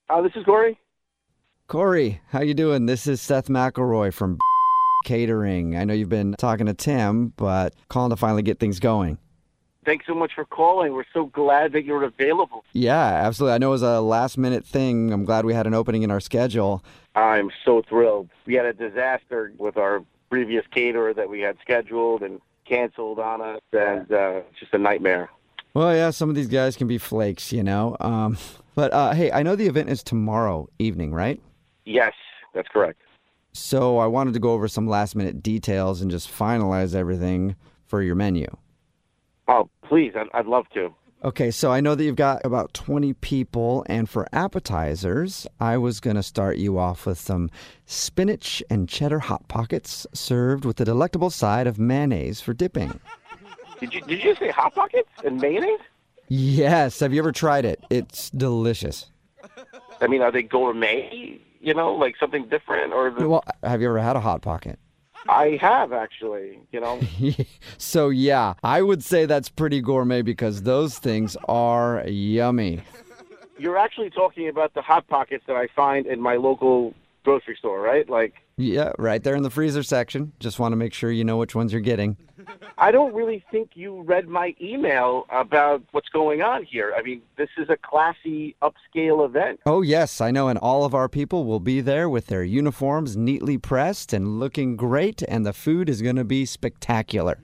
This is Corey. Corey, how you doing? This is Seth McElroy from Catering. I know you've been talking to Tim, but calling to finally get things going. Thanks so much for calling. We're so glad that you're available. Yeah, absolutely. I know it was a last-minute thing. I'm glad we had an opening in our schedule. I'm so thrilled. We had a disaster with our previous caterer that we had scheduled and canceled on us, and it's just a nightmare. Well, yeah, some of these guys can be flakes, you know. But hey, I know the event is tomorrow evening, right? Yes, that's correct. So I wanted to go over some last-minute details and just finalize everything for your menu. Oh, please, I'd love to. Okay, so I know that you've got about 20 people, and for appetizers, I was going to start you off with some spinach and cheddar Hot Pockets served with a delectable side of mayonnaise for dipping. Did you say Hot Pockets and mayonnaise? Yes, have you ever tried it? It's delicious. I mean, are they gourmet, like something different? Well, have you ever had a Hot Pocket? I have, actually, So, yeah, I would say that's pretty gourmet because those things are yummy. You're actually talking about the Hot Pockets that I find in my local grocery store, right? Yeah, right there in the freezer section. Just want to make sure you know which ones you're getting. I don't really think you read my email about what's going on here. I mean, this is a classy, upscale event. Oh, yes, I know, and all of our people will be there with their uniforms neatly pressed and looking great, and the food is going to be spectacular.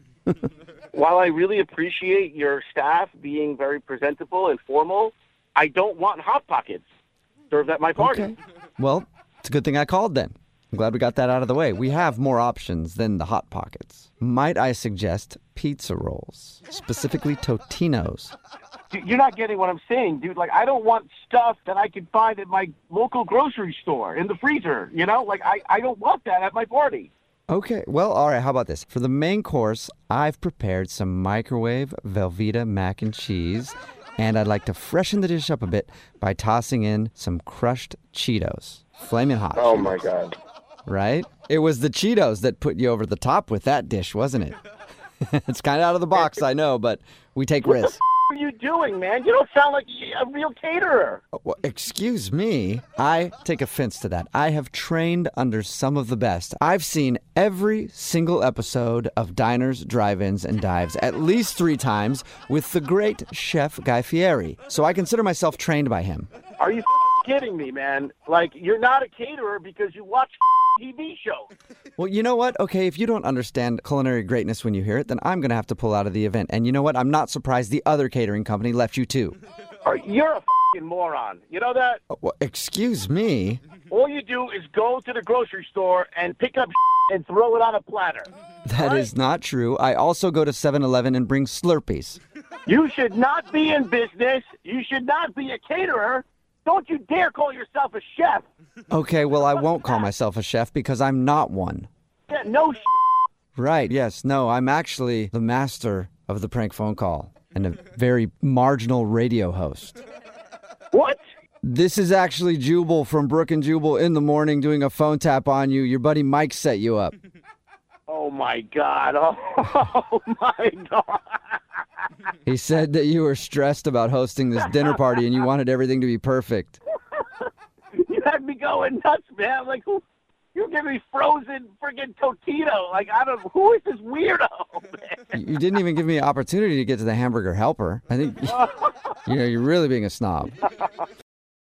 While I really appreciate your staff being very presentable and formal, I don't want Hot Pockets served at my party. Okay. Well, it's a good thing I called then. I'm glad we got that out of the way. We have more options than the Hot Pockets. Might I suggest pizza rolls, specifically Totino's? You're not getting what I'm saying, dude. I don't want stuff that I can find at my local grocery store in the freezer, I don't want that at my party. Okay, well, all right, how about this? For the main course, I've prepared some microwave Velveeta mac and cheese, and I'd like to freshen the dish up a bit by tossing in some crushed Cheetos. Flaming hot. Oh, my God. Right? It was the Cheetos that put you over the top with that dish, wasn't it? It's kind of out of the box, I know, but we take risks. What are you doing, man? You don't sound like a real caterer. Well, excuse me. I take offense to that. I have trained under some of the best. I've seen every single episode of Diners, Drive-Ins, and Dives at least 3 times with the great Chef Guy Fieri, so I consider myself trained by him. Are you kidding me, man? You're not a caterer because you watch TV shows. Well, you know what? Okay, if you don't understand culinary greatness when you hear it, then I'm going to have to pull out of the event. And you know what? I'm not surprised the other catering company left you too. You're a moron. You know that? Well, excuse me. All you do is go to the grocery store and pick up and throw it on a platter. That is not true. I also go to 7-Eleven and bring Slurpees. You should not be in business. You should not be a caterer. Don't you dare call yourself a chef. Okay, well, I won't call myself a chef because I'm not one. Yeah, no Right, yes. No, I'm actually the master of the prank phone call and a very marginal radio host. What? This is actually Jubal from Brook and Jubal in the morning doing a phone tap on you. Your buddy Mike set you up. Oh, my God. Oh, my God. He said that you were stressed about hosting this dinner party and you wanted everything to be perfect. You had me going nuts, man. You give me frozen friggin' Totino. Who is this weirdo, man? You didn't even give me an opportunity to get to the hamburger helper. I think, you're really being a snob.